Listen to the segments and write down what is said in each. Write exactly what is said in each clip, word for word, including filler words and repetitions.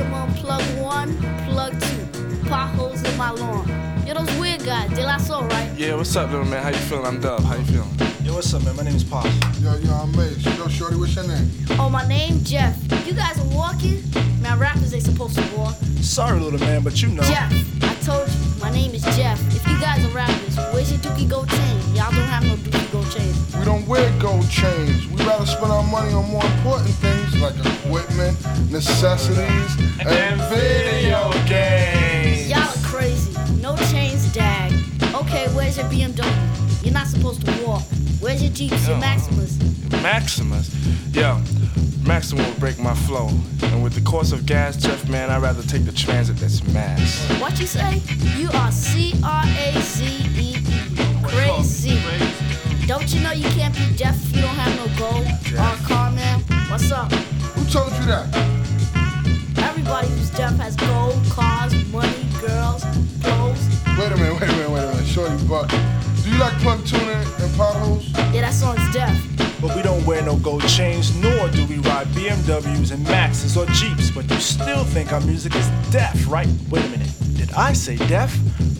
Maximum plug one, plug two. Potholes in my lawn. Yo, those weird guys, De La Soul, right? Yeah, what's up, little man? How you feeling? I'm Dub. How you feeling? Yo, what's up, man? My name is Pop. Yo, yo, I'm Mace. Yo, shorty, what's your name? Oh, my name, Jeff. You guys are walking? Man, rappers ain't supposed to walk. Sorry, little man, but you know. Jeff, I told you, my name is Jeff. If you guys are rappers, where's your Dookie Gold chain? Y'all don't have no Dookie Gold chain. We don't wear gold chains. We rather spend our money on more important things like equipment, necessities, and, and video games. Y'all are crazy. No chains, dag. Okay, where's your B M W? You're not supposed to walk. Where's your Jeeps, your Maximus? Maximus? Yo, Maximus will break my flow. And with the cost of gas, Jeff, man, I'd rather take the transit that's mass. What you say? You are C R A Z E E. Crazy. Don't you know you can't be Jeff if you don't have no gold? Or car, man? What's up? Who told you that? Everybody who's Jeff has gold, cars, money, girls, clothes. Wait a minute, wait a minute, wait a minute. Shorty, but do you like plug tuning and potholes? Yeah, that song's Jeff. But we don't wear no gold chains, nor do we ride B M Ws and Maxes or Jeeps. But you still think our music is deaf, right? Wait a minute. Did I say deaf?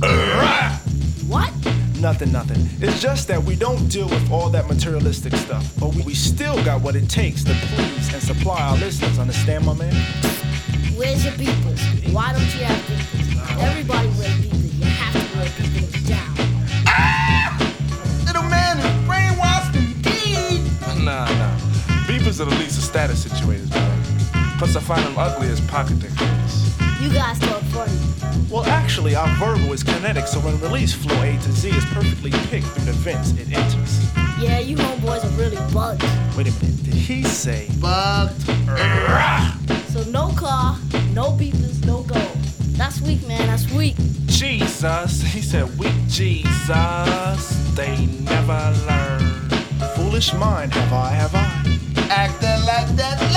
What? Nothing, nothing. It's just that we don't deal with all that materialistic stuff. But we, we still got what it takes to please and supply our listeners. Understand, my man? Where's your beepers? Why don't you have beepers? Everybody wears beepers. You have to wear beepers down. Ah! Little man is brainwashed indeed. Nah, nah. Beepers are the least of status situators, man. Plus, I find them ugly as pocket dictators. You guys talk funny. Well, actually, our verbal is kinetic, so when released, flow A to Z is perfectly picked through the vents it enters. Yeah, you homeboys are really bugged. Wait a minute, did he say Bugged. So no car, no beepers, no gold. That's weak, man, that's weak. Jesus, he said weak Jesus, they never learn. foolish mind have I, have I? Acting like that